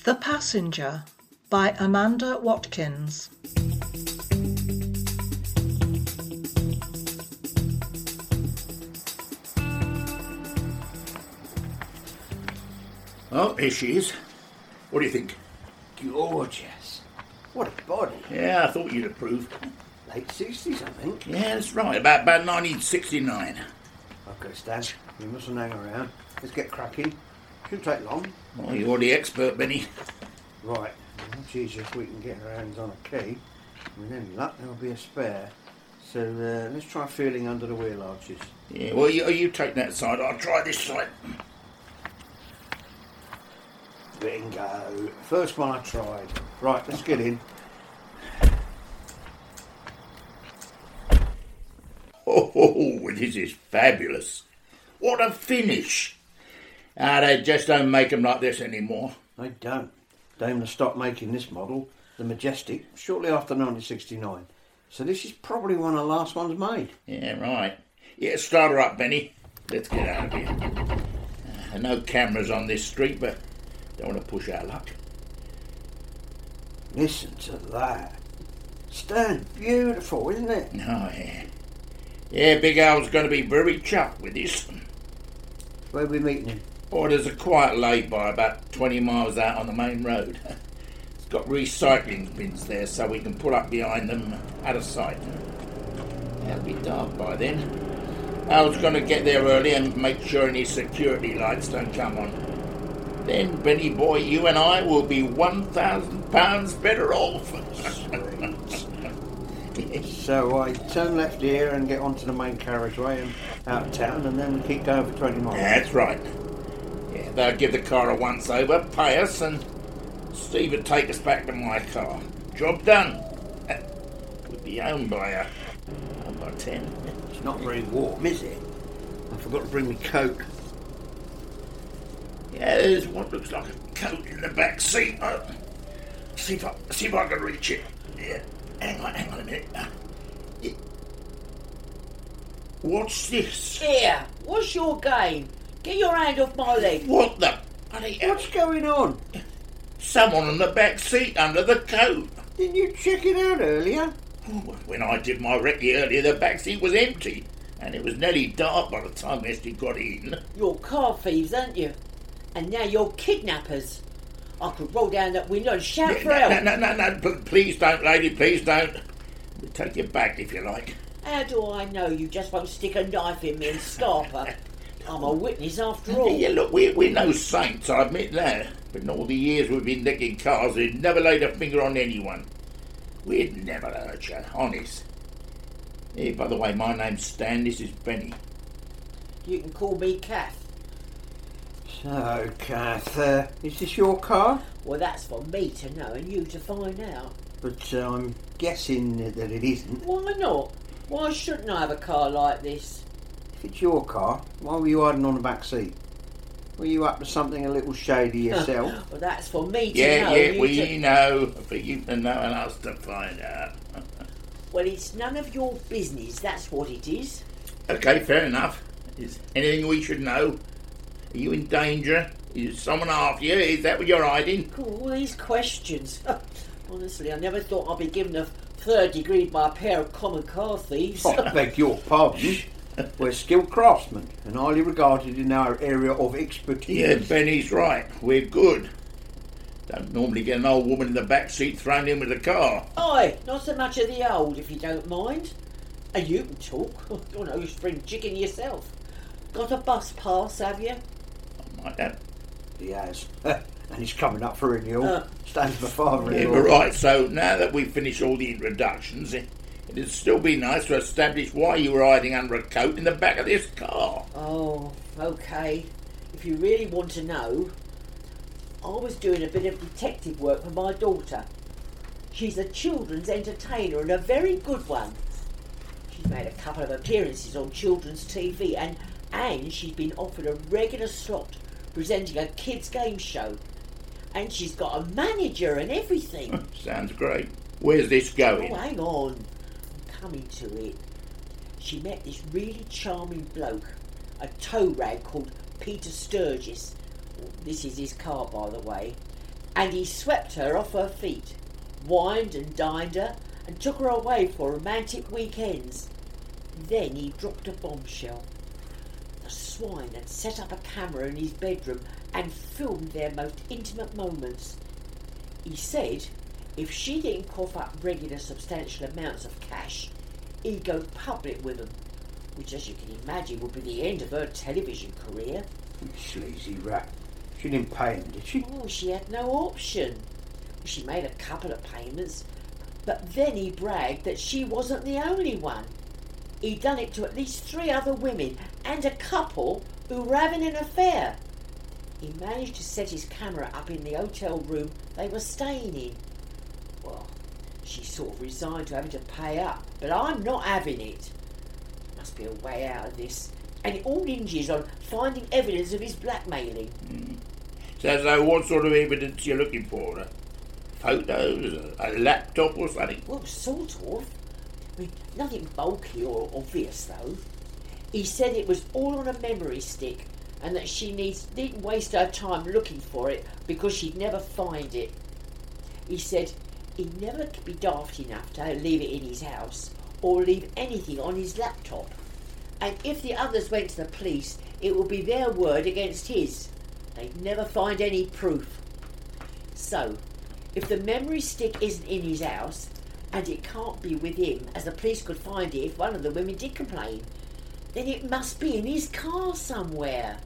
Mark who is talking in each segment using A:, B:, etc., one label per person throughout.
A: The Passenger by Amanda Watkins.
B: Oh, here she is. What do you think?
C: Gorgeous. What a body.
B: Yeah, I thought you'd approve.
C: Late 60s, I think.
B: Yeah, that's right. About 1969.
C: OK, Stan, you mustn't hang around. Let's get cracking. Shouldn't take long.
B: Well, you're the expert, Benny.
C: Right. Much easier if we can get our hands on a key. With any luck, there'll be a spare. So let's try feeling under the wheel arches.
B: Yeah, well, you take that side. I'll try this side.
C: Bingo. First one I tried. Right, let's get in.
B: Oh, this is fabulous. What a finish. They just don't make them like this anymore.
C: They don't. Daimler stopped making this model, the Majestic, shortly after 1969. So this is probably one of the last ones made.
B: Yeah, right. Yeah, start her up, Benny. Let's get out of here. No cameras on this street, but don't want to push our luck.
C: Listen to that. Stan, beautiful, isn't it?
B: Oh, yeah. Yeah, Big Al's going to be very chuffed with this.
C: Where are we meeting him?
B: Oh, there's a quiet lay-by about 20 miles out on the main road. It's got recycling bins there so we can pull up behind them out of sight. It'll be dark by then. Al's going to get there early and make sure any security lights don't come on. Then, Benny boy, you and I will be £1,000 better off.
C: So I turn left here and get onto the main carriageway and out of town, and then we keep going for 20 miles.
B: That's right. Yeah, they'll give the car a once-over, pay us, and Steve will take us back to my car. Job done. We'll be home by 10.
C: It's not very warm, is it? I forgot to bring my coat.
B: Yeah, there's what looks like a coat in the back seat. See if I can reach it. Yeah, hang on a minute. What's this?
D: Here, what's your game? Get your hand off my leg.
B: What the bloody hell?
C: What's going on?
B: Someone on the back seat under the coat.
C: Didn't you check it out earlier?
B: When I did my recce earlier, the back seat was empty, and it was nearly dark by the time Esty got in.
D: You're car thieves, aren't you? And now you're kidnappers. I could roll down that window and shout for help.
B: No, please don't, lady, please don't. We'll take you back if you like.
D: How do I know you just won't stick a knife in me and scarp her? I'm a witness after all.
B: Yeah, look, we're no saints, I admit that. But in all the years we've been nicking cars, we've never laid a finger on anyone. We'd never hurt you, honest. Hey, by the way, my name's Stan, this is Benny.
D: You can call me Kath.
C: So, Kath, is this your car?
D: Well, that's for me to know and you to find out.
C: But I'm guessing that it isn't.
D: Why not? Why shouldn't I have a car like this?
C: If it's your car, why were you hiding on the back seat? Were you up to something a little shady yourself?
D: Well, that's for me to know.
B: Yeah, we know. For you to know and us to find out.
D: Well, it's none of your business, that's what it is.
B: Okay, fair enough. Is anything we should know? Are you in danger? Is someone after you? Is that what you're hiding?
D: All these questions. Honestly, I never thought I'd be given a third degree by a pair of common car thieves.
C: I beg your pardon. We're skilled craftsmen and highly regarded in our area of expertise.
B: Yeah, Benny's right. We're good. Don't normally get an old woman in the back seat thrown in with a car.
D: Aye, not so much of the old, if you don't mind. And you can talk. You're no spring chicken yourself. Got a bus pass, have you?
B: I might have.
C: He has. And he's coming up for renewal. Stands my father-in-law.
B: Yeah, but right, so now that we've finished all the introductions, it'd still be nice to establish why you were hiding under a coat in the back of this car.
D: Oh, OK. If you really want to know, I was doing a bit of detective work for my daughter. She's a children's entertainer and a very good one. She's made a couple of appearances on children's TV and she's been offered a regular slot presenting a kids' game show. And she's got a manager and everything.
B: Sounds great. Where's this going?
D: Oh, hang on. I'm coming to it. She met this really charming bloke, a tow rag called Peter Sturgis. This is his car, by the way. and he swept her off her feet, wined and dined her, and took her away for romantic weekends. Then he dropped a bombshell. The swine had set up a camera in his bedroom and filmed their most intimate moments. He said if she didn't cough up regular substantial amounts of cash, he'd go public with them, which, as you can imagine, would be the end of her television career.
C: Sleazy rat. She didn't pay him, did she?
D: Oh, she had no option. She made a couple of payments, but then he bragged that she wasn't the only one. He'd done it to at least 3 other women and a couple who were having an affair. He managed to set his camera up in the hotel room they were staying in. Well, she sort of resigned to having to pay up, but I'm not having it. There must be a way out of this, and it all hinges on finding evidence of his blackmailing.
B: So what sort of evidence you looking for? Photos, a laptop or something?
D: Well, sort of. I mean, nothing bulky or obvious, though. He said it was all on a memory stick and that she needn't waste her time looking for it because she'd never find it. He said he'd never be daft enough to leave it in his house or leave anything on his laptop. And if the others went to the police, it would be their word against his. They'd never find any proof. So, if the memory stick isn't in his house, and it can't be with him, as the police could find it if one of the women did complain, then it must be in his car somewhere.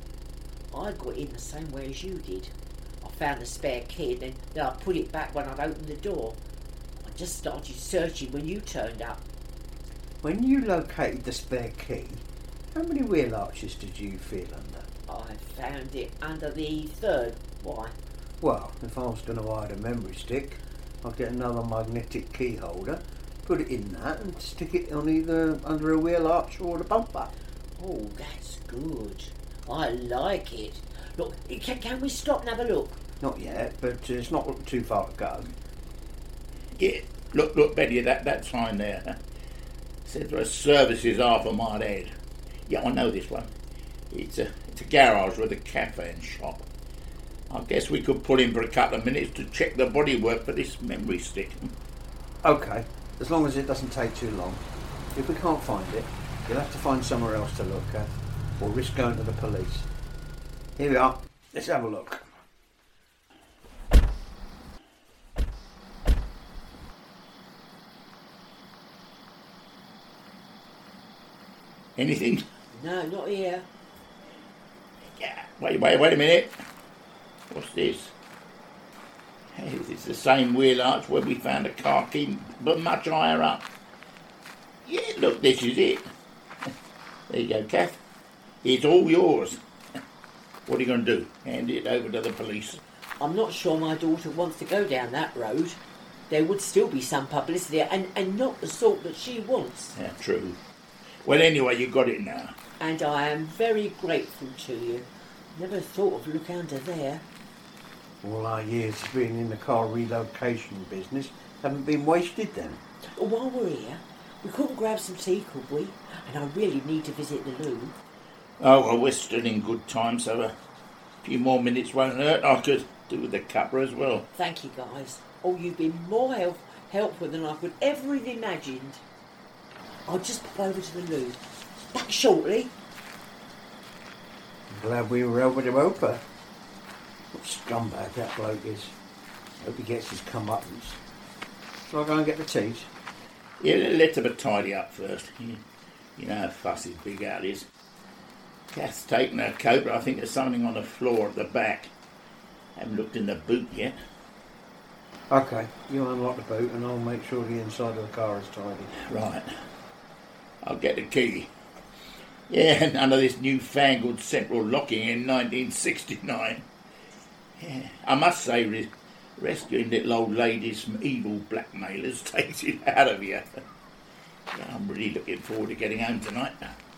D: I got in the same way as you did. I found the spare key and then I put it back when I'd opened the door. I just started searching when you turned up.
C: When you located the spare key, how many wheel arches did you feel under?
D: I found it under the 3rd. Why?
C: Well, if I was going to hide a memory stick, I'd get another magnetic key holder, put it in that and stick it on either under a wheel arch or the bumper.
D: Oh, that's good. I like it. Look, can we stop and have a look?
C: Not yet, but it's not too far to go.
B: Yeah, look, Betty, that sign there. Says there are services half a mile ahead. Yeah, I know this one. It's a garage with a cafe and shop. I guess we could pull in for a couple of minutes to check the bodywork for this memory stick.
C: OK, as long as it doesn't take too long. If we can't find it, you'll have to find somewhere else to look at, or risk going to the police. Here we are. Let's have a look.
B: Anything?
D: No, not here.
B: Yeah. Wait a minute. What's this? Hey, it's the same wheel arch where we found a car key, but much higher up. Yeah, look, this is it. There you go, Kath. It's all yours. What are you going to do? Hand it over to the police?
D: I'm not sure my daughter wants to go down that road. There would still be some publicity and not the sort that she wants.
B: Yeah, true. Well, anyway, you got it now.
D: And I am very grateful to you. Never thought of looking under there.
C: All our years of being in the car relocation business haven't been wasted then.
D: While we're here, we couldn't grab some tea, could we? And I really need to visit the loo.
B: Oh, well, we're still in good time, so a few more minutes won't hurt. I could do with the cuppa as well.
D: Thank you, guys. Oh, you've been more helpful than I could ever have imagined. I'll just pop over to the loo. Back shortly.
C: I'm glad we were able to help her. What scumbag that bloke is. Hope he gets his comeuppance. Shall I go and get the teas?
B: Yeah, let's have a tidy up first. You know how fussy Big Al is. Kath's taken her coat, but I think there's something on the floor at the back. Haven't looked in the boot yet.
C: OK, you unlock the boot and I'll make sure the inside of the car is tidy.
B: Right. I'll get the key. Yeah, none of this newfangled central locking in 1969. Yeah, I must say, rescuing little old ladies from evil blackmailers takes it out of you. Yeah, I'm really looking forward to getting home tonight.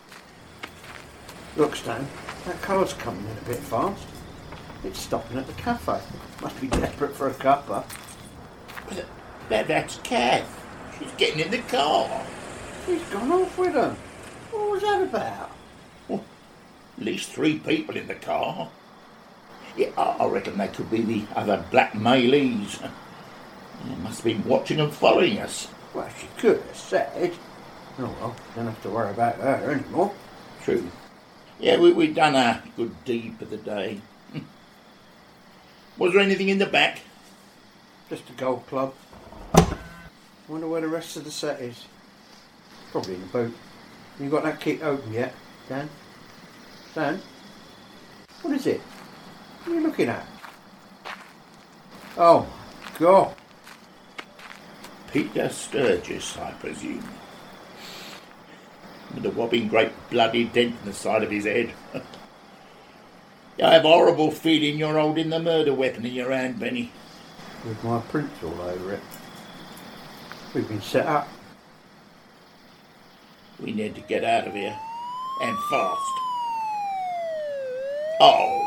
C: Look, Stan, that car's coming in a bit fast. It's stopping at the cafe. Must be desperate for a cuppa.
B: That's Kath. She's getting in the car.
C: He's gone off with them. What was that about?
B: Well, at least 3 people in the car. Yeah, I reckon they could be the other Black Malees. They must have been watching and following us.
C: Well, she could have said. Oh well, don't have to worry about her anymore.
B: True. Yeah, we've done a good deed for the day. Was there anything in the back?
C: Just a golf club. Wonder where the rest of the set is. Probably in the boot. You got that kit open yet, Dan? Dan? What is it? What are you looking at? Oh my God.
B: Peter Sturgis, I presume. With a whopping great bloody dent in the side of his head. I have a horrible feeling you're holding the murder weapon in your hand, Benny.
C: With my prints all over it. We've been set up.
B: We need to get out of here. And fast. Oh,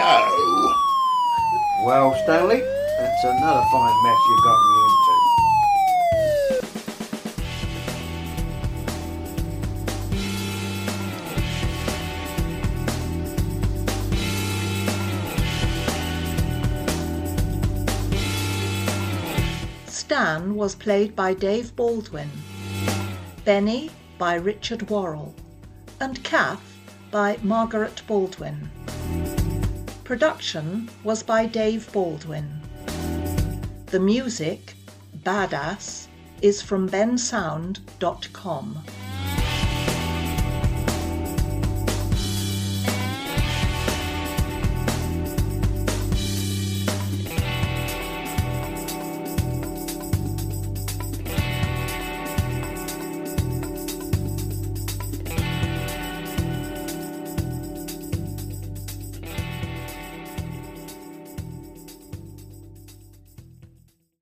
B: no.
C: Well, Stanley, that's another fine mess you got me into.
A: Stan was played by Dave Baldwin, Benny by Richard Worrell, and Kath by Margaret Baldwin. Production was by Dave Baldwin. The music, Badass, is from bensound.com.